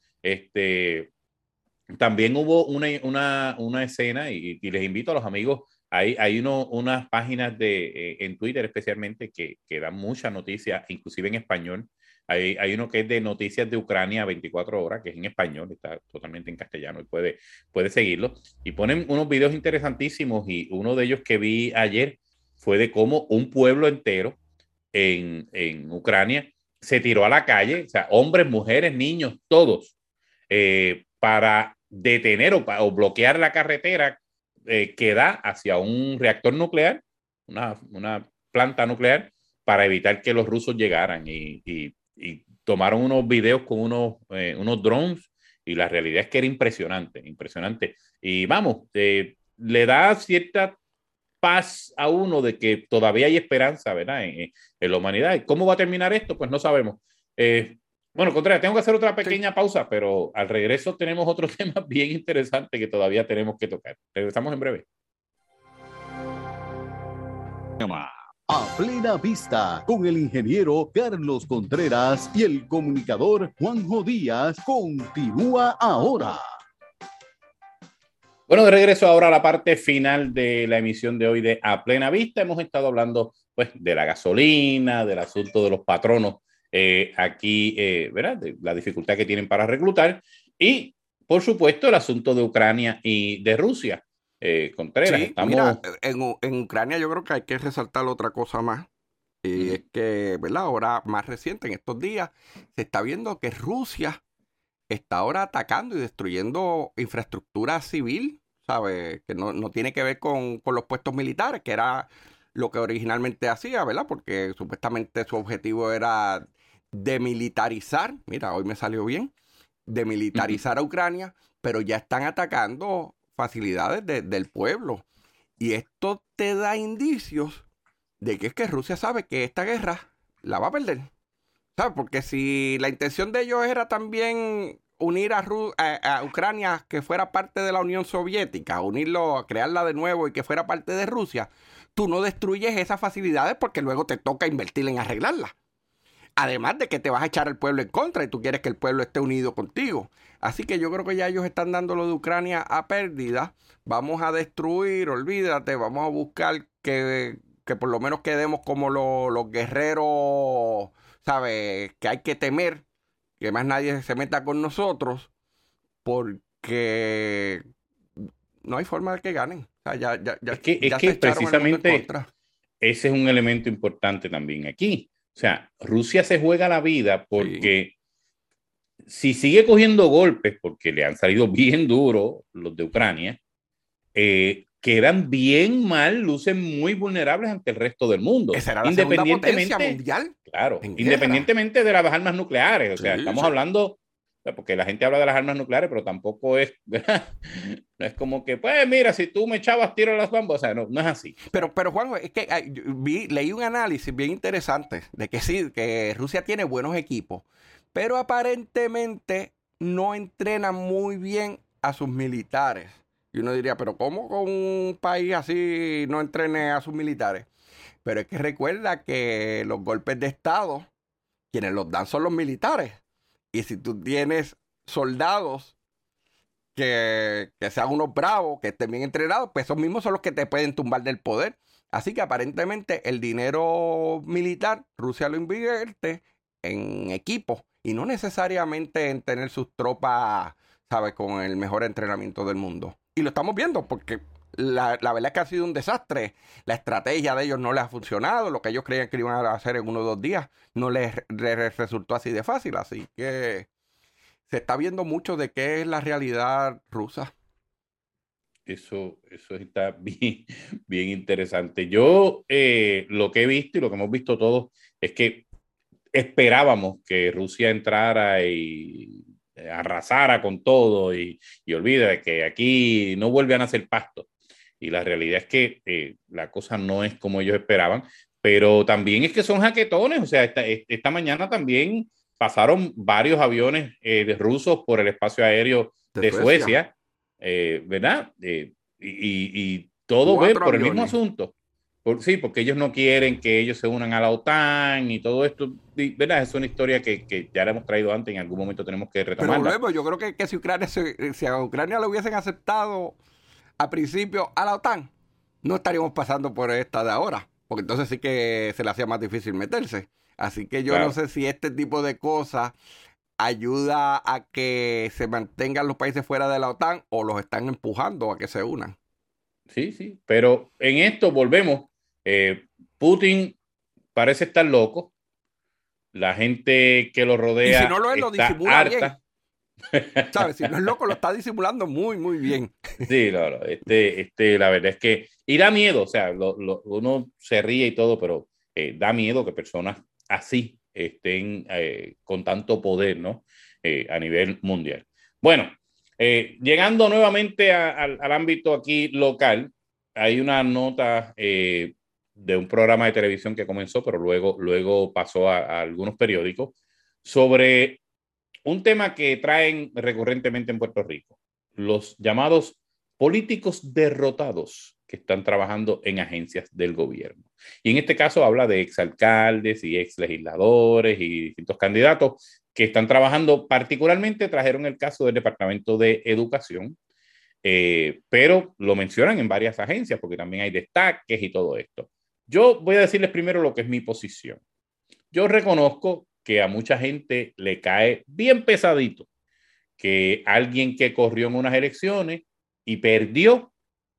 También hubo una escena y les invito a los amigos, hay unas páginas en Twitter especialmente que dan mucha noticia, inclusive en español. Hay uno que es de noticias de Ucrania 24 horas, que es en español, está totalmente en castellano y puede seguirlo. Y ponen unos videos interesantísimos y uno de ellos que vi ayer fue de cómo un pueblo entero en Ucrania se tiró a la calle, o sea, hombres, mujeres, niños, todos, para detener o bloquear la carretera que da hacia un reactor nuclear, una planta nuclear, para evitar que los rusos llegaran y tomaron unos videos con unos drones y la realidad es que era impresionante, impresionante. Y vamos, le da cierta paz a uno de que todavía hay esperanza, ¿verdad? En la humanidad. ¿Cómo va a terminar esto? Pues no sabemos. Bueno, Contreras, tengo que hacer otra Sí. pequeña pausa, pero al regreso tenemos otro tema bien interesante que todavía tenemos que tocar. Regresamos en breve. A plena vista, con el ingeniero Carlos Contreras y el comunicador Juanjo Díaz, continúa ahora. Bueno, de regreso ahora a la parte final de la emisión de hoy de A Plena Vista. Hemos estado hablando pues, de la gasolina, del asunto de los patronos aquí, ¿verdad? De la dificultad que tienen para reclutar y, por supuesto, el asunto de Ucrania y de Rusia. Contreras, Sí, estamos... mira, en Ucrania yo creo que hay que resaltar otra cosa más. Y es que, ¿verdad? Ahora más reciente, en estos días, se está viendo que Rusia está ahora atacando y destruyendo infraestructura civil, ¿sabes? Que no tiene que ver con los puestos militares, que era lo que originalmente hacía, ¿verdad? Porque supuestamente su objetivo era demilitarizar, mira, hoy me salió bien, demilitarizar a Ucrania, pero ya están atacando facilidades del pueblo. Y esto te da indicios de que es que Rusia sabe que esta guerra la va a perder. ¿Sabes? Porque si la intención de ellos era también unir a Ucrania que fuera parte de la Unión Soviética, unirlo, crearla de nuevo y que fuera parte de Rusia, tú no destruyes esas facilidades porque luego te toca invertir en arreglarlas. Además de que te vas a echar al pueblo en contra y tú quieres que el pueblo esté unido contigo. Así que yo creo que ya ellos están dando lo de Ucrania a pérdida. Vamos a destruir, olvídate, vamos a buscar que por lo menos quedemos como los guerreros, ¿sabes? Que hay que temer, que más nadie se meta con nosotros, porque no hay forma de que ganen. O sea, Es que se echaron el mundo en precisamente contra. ese es un elemento importante también aquí. O sea, Rusia se juega la vida porque si sigue cogiendo golpes, porque le han salido bien duros los de Ucrania, quedan bien mal, lucen muy vulnerables ante el resto del mundo. Esa era la segunda potencia mundial. Claro, En independientemente de las armas nucleares. O sea, Sí, estamos sí. hablando, porque la gente habla de las armas nucleares, pero tampoco es, no es como que, pues mira, si tú me echabas tiro a las bombas, o sea, no es así. Pero Juanjo, es que leí un análisis bien interesante de que sí, que Rusia tiene buenos equipos, pero aparentemente no entrenan muy bien a sus militares. Y uno diría, pero ¿cómo con un país así no entrene a sus militares? Pero es que recuerda que los golpes de Estado, quienes los dan son los militares. Y si tú tienes soldados que sean unos bravos, que estén bien entrenados, pues esos mismos son los que te pueden tumbar del poder. Así que aparentemente el dinero militar, Rusia lo invierte en equipos y no necesariamente en tener sus tropas, ¿sabes?, con el mejor entrenamiento del mundo. Y lo estamos viendo porque la verdad es que ha sido un desastre. La estrategia de ellos no les ha funcionado. Lo que ellos creían que iban a hacer en 1 o 2 días no les resultó así de fácil. Así que se está viendo mucho de qué es la realidad rusa. Eso está bien, bien interesante. Yo lo que he visto y lo que hemos visto todos es que esperábamos que Rusia entrara y arrasara con todo y olvide de que aquí no vuelven a hacer pasto. Y la realidad es que la cosa no es como ellos esperaban, pero también es que son jaquetones. O sea, esta mañana también pasaron varios aviones rusos por el espacio aéreo de Suecia, ¿verdad? Y todo ver por el mismo asunto. Sí, porque ellos no quieren que ellos se unan a la OTAN y todo esto, ¿verdad? Es una historia que ya la hemos traído antes, en algún momento tenemos que retomarla. Pero luego, yo creo que si a Ucrania lo hubiesen aceptado a principio a la OTAN, no estaríamos pasando por esta de ahora, porque entonces sí que se le hacía más difícil meterse. Así que yo no sé si este tipo de cosas ayuda a que se mantengan los países fuera de la OTAN o los están empujando a que se unan. Sí, pero en esto volvemos. Putin parece estar loco. La gente que lo rodea y si no lo es, lo está disimula harta. Bien. ¿Sabes? Si no es loco, lo está disimulando muy, muy bien. Sí, no, la verdad es que, y da miedo, o sea, uno se ríe y todo, pero da miedo que personas así estén con tanto poder, ¿no? A nivel mundial. Bueno, llegando nuevamente al ámbito aquí local, hay una nota de un programa de televisión que comenzó, pero luego pasó a algunos periódicos, sobre un tema que traen recurrentemente en Puerto Rico, los llamados políticos derrotados que están trabajando en agencias del gobierno. Y en este caso habla de exalcaldes y exlegisladores y distintos candidatos que están trabajando, particularmente trajeron el caso del Departamento de Educación, pero lo mencionan en varias agencias porque también hay destaques y todo esto. Yo voy a decirles primero lo que es mi posición. Yo reconozco que a mucha gente le cae bien pesadito que alguien que corrió en unas elecciones y perdió,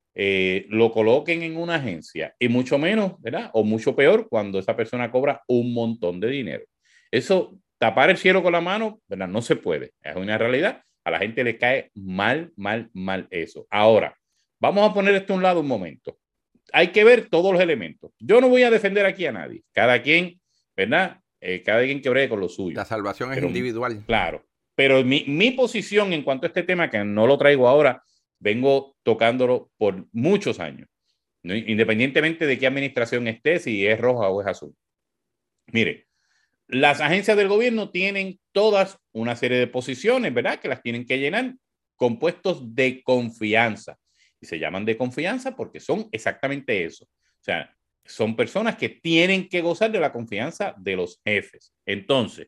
lo coloquen en una agencia y mucho menos, ¿verdad? O mucho peor cuando esa persona cobra un montón de dinero. Eso, tapar el cielo con la mano, ¿verdad? No se puede. Es una realidad. A la gente le cae mal eso. Ahora, vamos a poner esto a un lado un momento. Hay que ver todos los elementos. Yo no voy a defender aquí a nadie. Cada quien, ¿verdad? Cada quien que bregue con lo suyo. La salvación es individual. Claro. Pero mi posición en cuanto a este tema, que no lo traigo ahora, vengo tocándolo por muchos años, ¿no? Independientemente de qué administración esté, si es roja o es azul. Mire, las agencias del gobierno tienen todas una serie de posiciones, ¿verdad? Que las tienen que llenar con puestos de confianza. Y se llaman de confianza porque son exactamente eso. O sea, son personas que tienen que gozar de la confianza de los jefes. Entonces,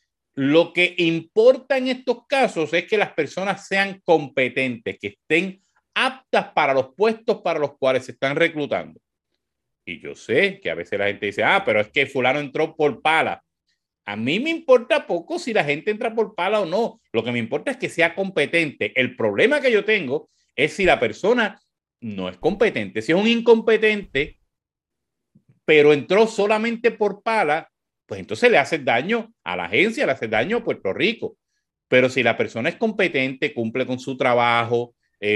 lo que importa en estos casos es que las personas sean competentes, que estén aptas para los puestos para los cuales se están reclutando. Y yo sé que a veces la gente dice, pero es que fulano entró por pala. A mí me importa poco si la gente entra por pala o no. Lo que me importa es que sea competente. El problema que yo tengo es si la persona no es competente. Si es un incompetente, pero entró solamente por pala, pues entonces le hace daño a la agencia, le hace daño a Puerto Rico. Pero si la persona es competente, cumple con su trabajo,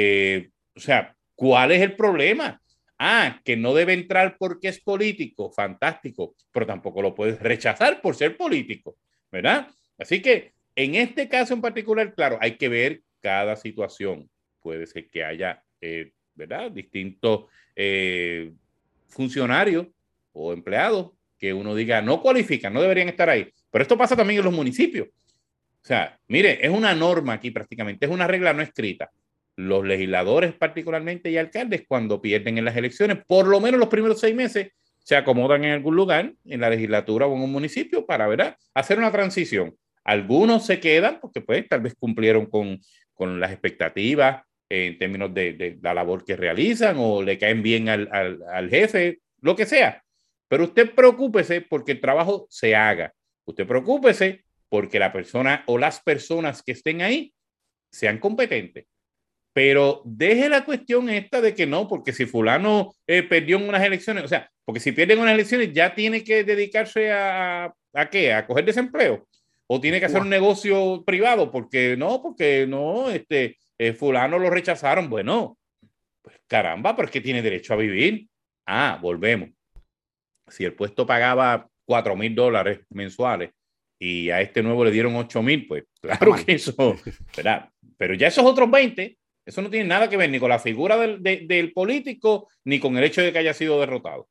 o sea, ¿cuál es el problema? Que no debe entrar porque es político, fantástico, pero tampoco lo puedes rechazar por ser político, ¿verdad? Así que en este caso en particular, claro, hay que ver cada situación. Puede ser que haya, ¿verdad? Distintos funcionarios o empleados que uno diga no cualifican, no deberían estar ahí. Pero esto pasa también en los municipios. O sea, mire, es una norma aquí prácticamente, es una regla no escrita. Los legisladores particularmente y alcaldes cuando pierden en las elecciones, por lo menos los primeros 6 meses, se acomodan en algún lugar, en la legislatura o en un municipio para, ¿verdad?, hacer una transición. Algunos se quedan porque pues tal vez cumplieron con con las expectativas en términos de la labor que realizan o le caen bien al jefe, lo que sea. Pero usted preocúpese porque el trabajo se haga. Usted preocúpese porque la persona o las personas que estén ahí sean competentes. Pero deje la cuestión esta de que no, porque si fulano perdió en unas elecciones, o sea, porque si pierden unas elecciones ya tiene que dedicarse ¿a qué? ¿A coger desempleo? ¿O tiene que hacer un negocio privado? Porque no, fulano lo rechazaron. Bueno, pues caramba, pero es que tiene derecho a vivir. Volvemos. Si el puesto pagaba $4,000 mensuales y a este nuevo le dieron 8,000, pues claro que eso, ¿verdad? Pero ya esos otros 20, eso no tiene nada que ver ni con la figura del político, ni con el hecho de que haya sido derrotado.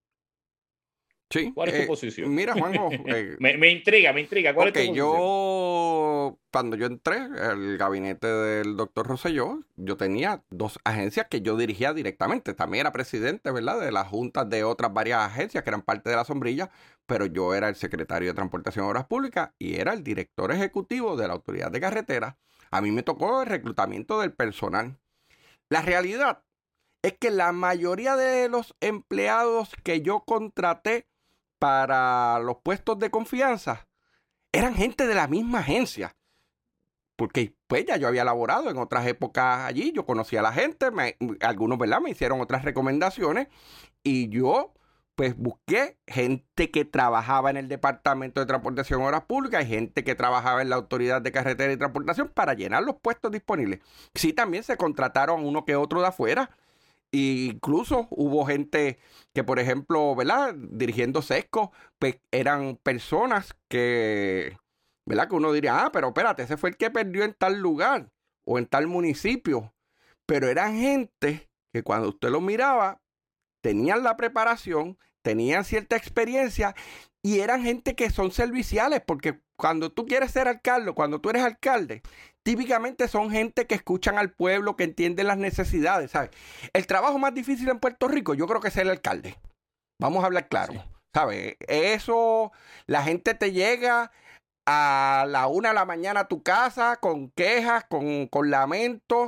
Sí. ¿Cuál es tu posición? Mira, Juanjo. Me intriga. ¿Cuál es tu posición? Cuando yo entré al gabinete del doctor Rosselló, yo tenía 2 agencias que yo dirigía directamente. También era presidente, ¿verdad?, de las juntas de otras varias agencias que eran parte de la sombrilla, pero yo era el secretario de Transportación y Obras Públicas y era el director ejecutivo de la Autoridad de Carreteras. A mí me tocó el reclutamiento del personal. La realidad es que la mayoría de los empleados que yo contraté para los puestos de confianza eran gente de la misma agencia. Porque pues ya yo había laborado en otras épocas allí, yo conocía a la gente, algunos, ¿verdad?, me hicieron otras recomendaciones y yo pues busqué gente que trabajaba en el Departamento de Transportación y Obras Públicas y gente que trabajaba en la Autoridad de Carretera y Transportación para llenar los puestos disponibles. Sí, también se contrataron uno que otro de afuera. E incluso hubo gente que, por ejemplo, ¿verdad?, dirigiendo Sesco, pues eran personas que, ¿verdad?, que uno diría, pero espérate, ese fue el que perdió en tal lugar o en tal municipio. Pero eran gente que cuando usted lo miraba, tenían la preparación, tenían cierta experiencia y eran gente que son serviciales, porque cuando tú quieres ser alcalde, cuando tú eres alcalde, típicamente son gente que escuchan al pueblo, que entienden las necesidades, ¿sabes? El trabajo más difícil en Puerto Rico, yo creo que es ser el alcalde. Vamos a hablar claro, sí. ¿Sabes? Eso, la gente te llega a la 1 de la mañana a tu casa con quejas, con lamentos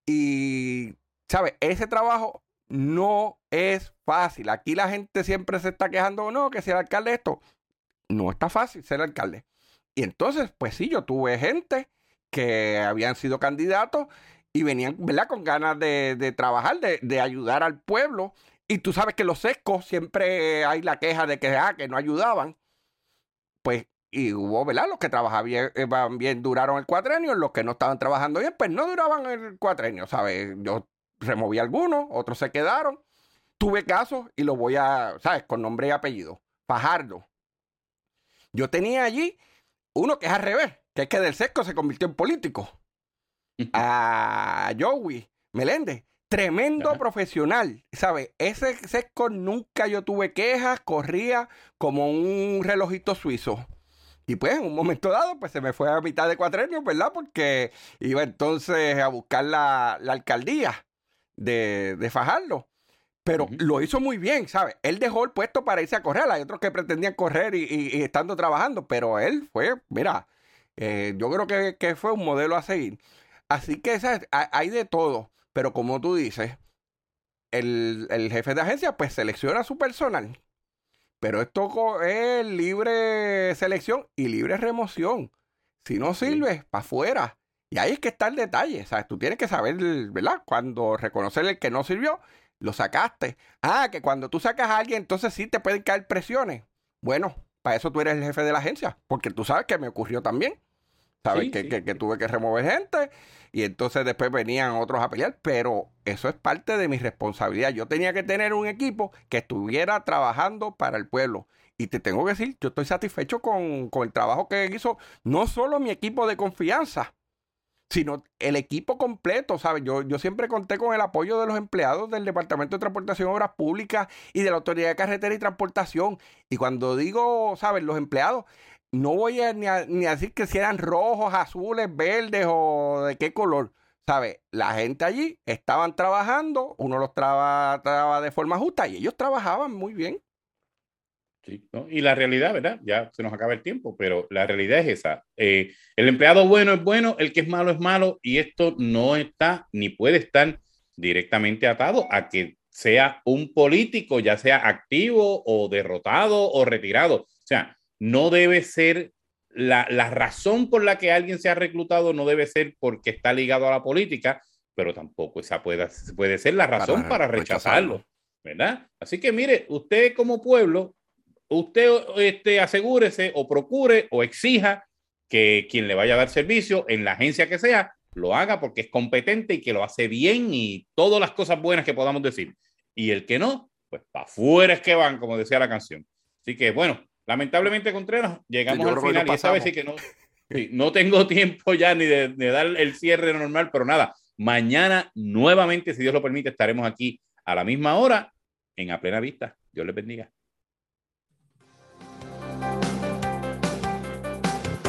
y, ¿sabes? Ese trabajo no es fácil. Aquí la gente siempre se está quejando, no, que ser alcalde esto. No está fácil ser alcalde. Y entonces, pues sí, yo tuve gente que habían sido candidatos y venían, ¿verdad?, con ganas de trabajar, de ayudar al pueblo. Y tú sabes que los sescos siempre hay la queja de que no ayudaban. Pues, y hubo, ¿verdad?, los que trabajaban bien duraron el cuatrenio, los que no estaban trabajando bien, pues no duraban el cuatrenio, ¿sabes? Yo removí algunos, otros se quedaron. Tuve casos y los voy a, ¿sabes?, con nombre y apellido. Fajardo. Yo tenía allí uno que es al revés, que es que del sesco se convirtió en político. A Joey Meléndez, tremendo profesional, ¿sabes? Ese sesco nunca yo tuve quejas, corría como un relojito suizo. Y pues en un momento dado, pues se me fue a mitad de cuatrenio, ¿verdad? Porque iba entonces a buscar la alcaldía de Fajardo. Pero lo hizo muy bien, ¿sabes? Él dejó el puesto para irse a correr. Hay otros que pretendían correr y estando trabajando, pero él fue, mira, yo creo que fue un modelo a seguir. Así que, ¿sabes?, hay de todo. Pero como tú dices, el jefe de agencia pues selecciona a su personal. Pero esto es libre selección y libre remoción. Si no sirve, para afuera. Y ahí es que está el detalle, ¿sabes? Tú tienes que saber, ¿verdad?, cuando reconocer el que no sirvió, lo sacaste. Que cuando tú sacas a alguien, entonces sí te pueden caer presiones. Bueno, para eso tú eres el jefe de la agencia, porque tú sabes que me ocurrió también. Sabes que tuve que remover gente y entonces después venían otros a pelear, pero eso es parte de mi responsabilidad. Yo tenía que tener un equipo que estuviera trabajando para el pueblo. Y te tengo que decir, yo estoy satisfecho con el trabajo que hizo no solo mi equipo de confianza, sino el equipo completo, ¿sabes? Yo siempre conté con el apoyo de los empleados del Departamento de Transportación y Obras Públicas y de la Autoridad de Carretera y Transportación. Y cuando digo, ¿sabes?, los empleados, no voy ni a decir que si eran rojos, azules, verdes o de qué color, ¿sabes? La gente allí estaban trabajando, uno los trabajaba de forma justa y ellos trabajaban muy bien. Sí, ¿no? Y la realidad, ¿verdad? Ya se nos acaba el tiempo, pero la realidad es esa. El empleado bueno es bueno, el que es malo, y esto no está ni puede estar directamente atado a que sea un político, ya sea activo o derrotado o retirado. O sea, no debe ser la razón por la que alguien sea reclutado, no debe ser porque está ligado a la política, pero tampoco esa puede ser la razón para rechazarlo, ¿verdad? Así que mire, usted como pueblo, usted asegúrese o procure o exija que quien le vaya a dar servicio en la agencia que sea, lo haga porque es competente y que lo hace bien y todas las cosas buenas que podamos decir. Y el que no, pues para afuera es que van, como decía la canción. Así que bueno, lamentablemente, Contreras, llegamos al final y esta vez sí que no, sí, no tengo tiempo ya ni de dar el cierre normal, pero nada, mañana nuevamente, si Dios lo permite, estaremos aquí a la misma hora en A Plena Vista. Dios les bendiga.